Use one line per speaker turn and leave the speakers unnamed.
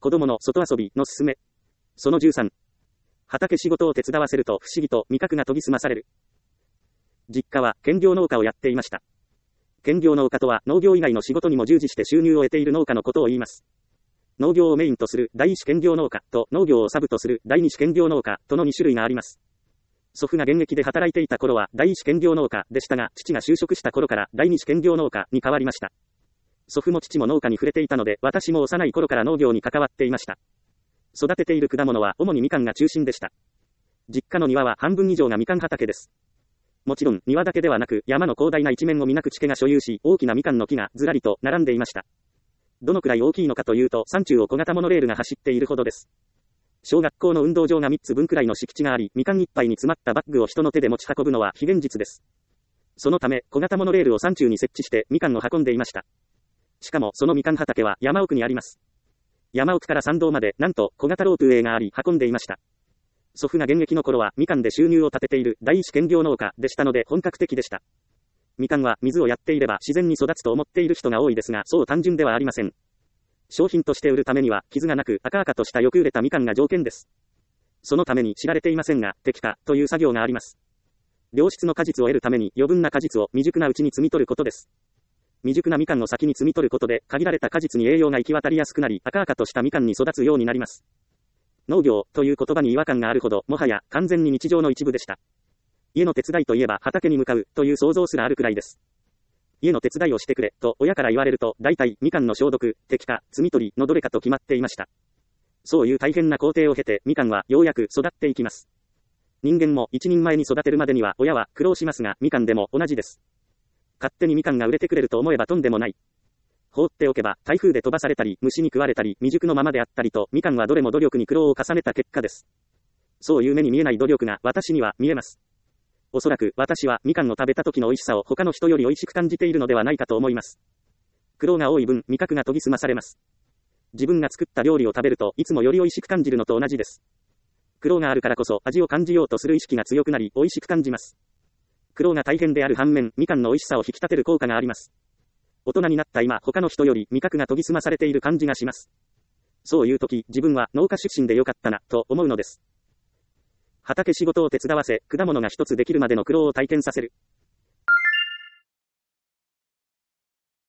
子供の外遊びのすすめ。その13。畑仕事を手伝わせると不思議と味覚が研ぎ澄まされる。実家は兼業農家をやっていました。兼業農家とは農業以外の仕事にも従事して収入を得ている農家のことを言います。農業をメインとする第一種兼業農家と農業をサブとする第二種兼業農家との2種類があります。祖父が現役で働いていた頃は第一種兼業農家でしたが、父が就職した頃から第二種兼業農家に変わりました。祖父も父も農家に触れていたので、私も幼い頃から農業に関わっていました。育てている果物は主にみかんが中心でした。実家の庭は半分以上がみかん畑です。もちろん庭だけではなく、山の広大な一面を皆口家が所有し、大きなみかんの木がずらりと並んでいました。どのくらい大きいのかというと、山中を小型モノレールが走っているほどです。小学校の運動場が3つ分くらいの敷地があり、みかん一杯に詰まったバッグを人の手で持ち運ぶのは非現実です。そのため、小型モノレールを山中に設置してみかんを運んでいました。しかも、そのみかん畑は山奥にあります。山奥から山道まで、なんと小型ロープウェイがあり、運んでいました。祖父が現役の頃は、みかんで収入を立てている第一兼業農家でしたので本格的でした。みかんは水をやっていれば自然に育つと思っている人が多いですが、そう単純ではありません。商品として売るためには、傷がなく赤々としたよく売れたみかんが条件です。そのために知られていませんが、摘果という作業があります。良質の果実を得るために余分な果実を未熟なうちに摘み取ることです。未熟なみかんを先に摘み取ることで、限られた果実に栄養が行き渡りやすくなり、赤々としたみかんに育つようになります。農業という言葉に違和感があるほど、もはや完全に日常の一部でした。家の手伝いといえば畑に向かうという想像すらあるくらいです。家の手伝いをしてくれと親から言われると、大体みかんの消毒、摘果、摘み取りのどれかと決まっていました。そういう大変な工程を経てみかんはようやく育っていきます。人間も一人前に育てるまでには親は苦労しますが、みかんでも同じです。勝手にみかんが売れてくれると思えばとんでもない。放っておけば台風で飛ばされたり虫に食われたり未熟のままであったりと、みかんはどれも努力に苦労を重ねた結果です。そういう目に見えない努力が私には見えます。おそらく私はみかんを食べた時の美味しさを他の人より美味しく感じているのではないかと思います。苦労が多い分味覚が研ぎ澄まされます。自分が作った料理を食べるといつもより美味しく感じるのと同じです。苦労があるからこそ味を感じようとする意識が強くなり美味しく感じます。苦労が大変である反面、みかんの美味しさを引き立てる効果があります。大人になった今、他の人より味覚が研ぎ澄まされている感じがします。そういう時、自分は農家出身でよかったな、と思うのです。畑仕事を手伝わせ、果物が一つできるまでの苦労を体験させる。